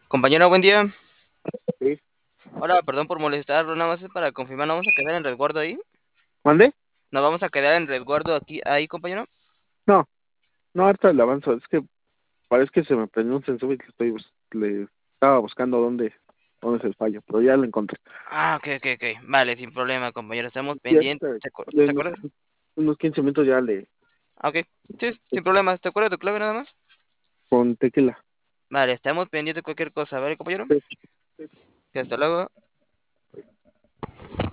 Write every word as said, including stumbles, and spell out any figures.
Compañero, buen día. Sí. Hola, perdón por molestar, nada más es para confirmar, ¿no vamos a quedar en resguardo ahí? ¿Mande? ¿Nos vamos a quedar en resguardo aquí, ahí, compañero? No, no, ahorita le avanzo. Es que parece que se me prendió un sensor y le, estoy, bus- le estaba buscando dónde, dónde es el fallo, pero ya lo encontré. Ah, ok, ok, ok. Vale, sin problema, compañero, estamos Y pendientes. ahorita, ¿Te acuer- ya te en acuerdas? unos quince minutos ya le Ah, ok. Sí, sin problemas. ¿Te acuerdas de tu clave nada más? con tequila. Vale, estamos pendientes de cualquier cosa, ¿vale, compañero? Sí. Que hasta luego.